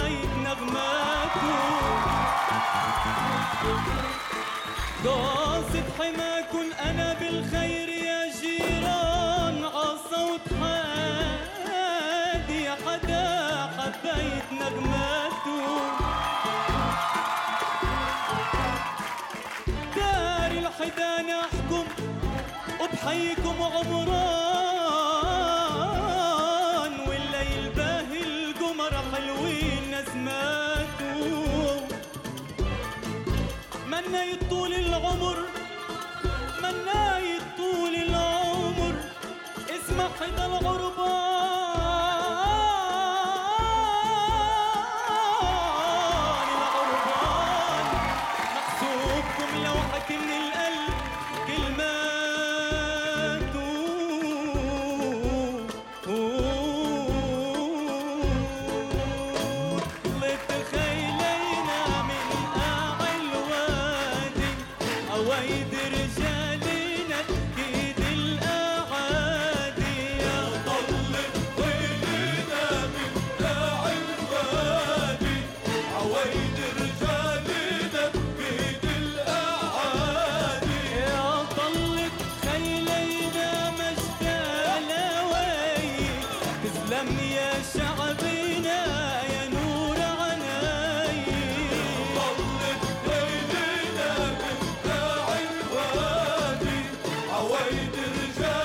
حبايب نغماته. قاصد حماكن أنا بالخير يا جيران، عالصوت حادي حدا حبايب نغماته. دار الحيدان أحكم وبحيكم عمران، والليل باهي القمر حلوين نسماته. منا يطول العمر منا يطول العمر، اسمع حدا العربان محسوبكم لو حكي من القلب كلماته. طلت خيلينا من قاع الوادي، عوايد رجالنا كيد الأعادي. يا طلت خيلنا من قاع الوادي، عوايد رجالنا بيد الأعادي. يا طلت خيلينا مجدالة وي، تسلم يا شعبنا يا نور عناي. طلت خيلنا من قاع الوادي، عوايد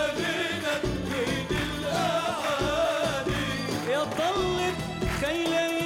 رجالنا بيد الأعادي. يا طلت خيلينا